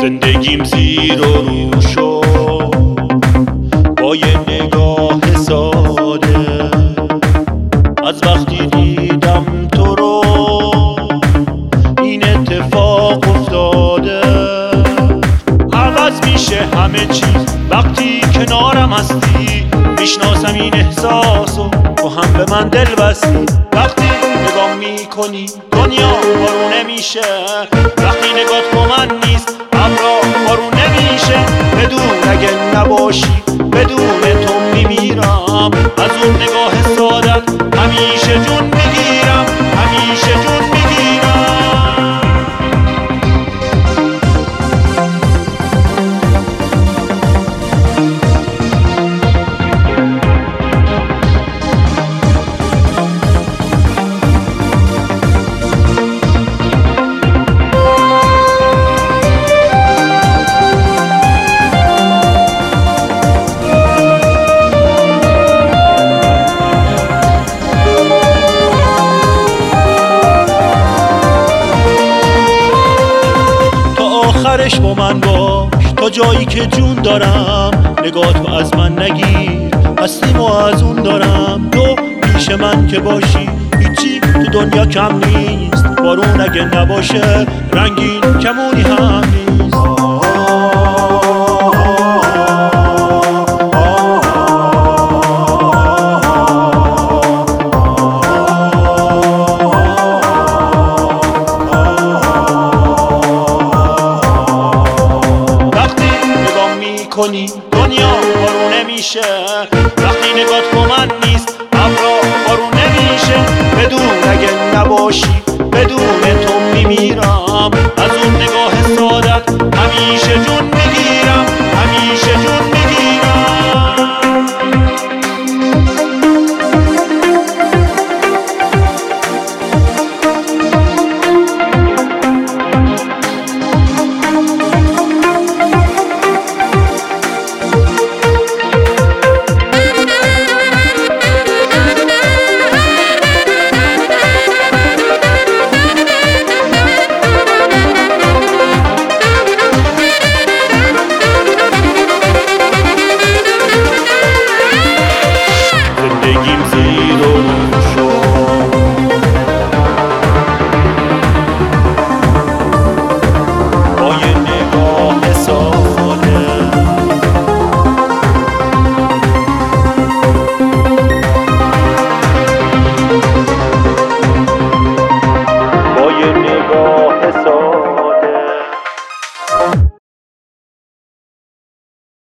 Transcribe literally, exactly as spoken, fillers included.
زندگیم زیر و رو شد با یه نگاه ساده. از وقتی دیدم تو رو این اتفاق افتاده. عوض میشه همه چیز وقتی کنارم هستی. میشناسم این احساسو تو هم به من دل بستی. وقتی نگاه میکنی دنیا بارونه میشه. وقتی نگات با من نیست ابرا بارونه میشه. بدون اگه نباشی بدون تو میمیرم. از اون نگاه سادت همیشه جون میگیرم، همیشه جون میگیرم. آخرش با من باش تا جایی که جون دارم. نگاتو از من نگیر هستیم و از اون دارم. تو پیش من که باشی هیچی تو دنیا کم نیست. بارون اگه نباشه رنگین کمونی هم نیست. کنی دنیا بارونه میشه. وقتی نگات